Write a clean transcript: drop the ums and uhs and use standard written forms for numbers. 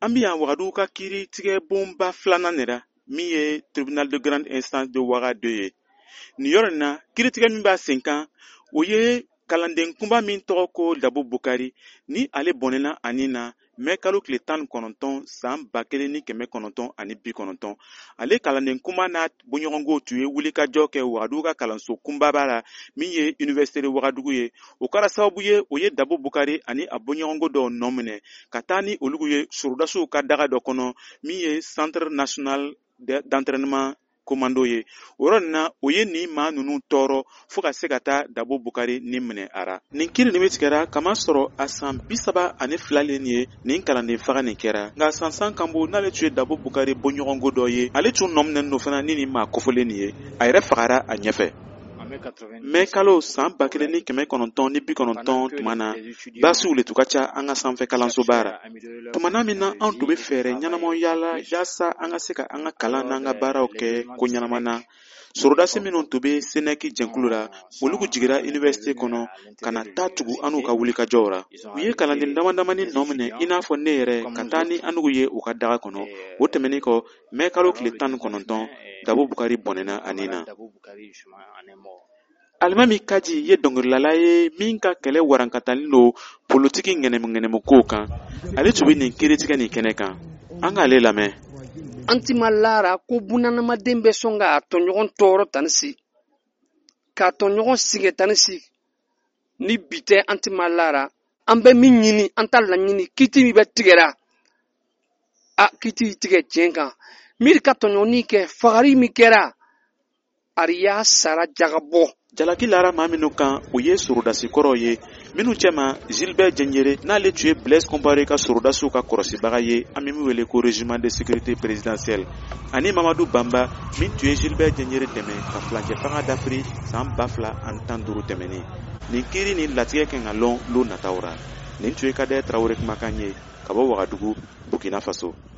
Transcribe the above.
An bi yan Wagadugu ka kiiri tigɛ bonba filanan de la min ye tribunal de grande instance de Ouaga 2 ye. Nin yɔrɔ in na kiiritigɛ min b'a sen kan o ye kalanden kunba min tɔgɔ ko Dabo Bukari ni ale bɔnɛna ani na mɛ kalo tile 19 san 1990. Ale kalanden kunba n'a bɔɲɔgɔnko tun ye wulikajɔ kɛ Wagadugu ka kalanso kunbaba la min ye Université de Wagadugu ye. O kɛra sababu ye o ye Dabo Bukari ani a bɔɲɔgɔnko dɔw nɔ minɛ ka taa ni olugu ye surudasiw ka daga dɔ kɔnɔ min ye Centre national d'entraînement commando ye. O yɔrɔ nin na o ye nin maa ninnu tɔɔrɔ fo ka se ka taa Dabo Bukari ni minɛ ara. Nin kiiri nin bɛ tigɛra kama sɔrɔ a san 32 nin ye nin kalanden faga nin kɛra. Nka sansan kan bɔ n'ale tun ye Dabo Bukari bɔɲɔgɔnko dɔ ye ale tun nɔ minɛ n'o fana ni nin maa kɔfɔlen nin ye a yɛrɛ fagara a ɲɛfɛ. Mɛ kalo san 1990 tuma na basiw le tun ka ca an ka sanfɛ kalanso baara. Tumana min na anw tun bɛ fɛɛrɛ ɲɛnamaw yaala yaasa an ka se ka an ka kalan n'an ka baaraw kɛ ko ɲɛnama na. Sorodasi minnu tun bɛ Senɛki jɛnkulu la olugu jigira université kɔnɔ ka na taa tugu an n'u ka wulikajɔw ra. U ye kalanden damadamani nɔ minɛ i n'a fɔ ne yɛrɛ ka taa ni an n'u ye u ka daga kɔnɔ. O tɛmɛnen kɔ mɛ kalo tile 19 Dabo Bukari bɔnɛna ani na. Alimami Kaji ye dɔnkilidala ye min ka kɛlɛ warankatalen don politiki ŋɛnɛmukow kan. Ale tun bɛ nin kiiritigɛ nin kɛnɛ kan. An k'ale lamɛn. An ti ma lara ko bunadamaden bɛ sɔn k'a tɔɲɔgɔn tɔɔrɔ tan si k'a tɔɲɔgɔn sigɛ tan si ni bi tɛ an ti ma lara an bɛ min ɲini an ta laɲini kiiti min bɛ tigɛra a kiiti tigɛ tiɲɛ kan miiri ka tɔɲɔgɔnni kɛ fagari min kɛra ariya sara jagabɔ. Jalaki lara maa minnu kan o ye sorodasi kɔrɔw ye minnu cɛma Gilbert Diendéré n'ale tun ye Blaise Compaoré ka sorodasiw ka kɔrɔsibaga ye an bɛ min wele ko régiment de sécurité présidentielle ani Mamadou Bamba min tun ye Gilbert Diendéré dɛmɛ ka fulancɛ fanga dafiri san 2015 tɛmɛnen. Nin kiiri ni latigɛ kan ka lɔn lo nataw ra. Nin tun ye Kader Traoré kumakan ye ka bɔ Wagadugu, Burkina Faso.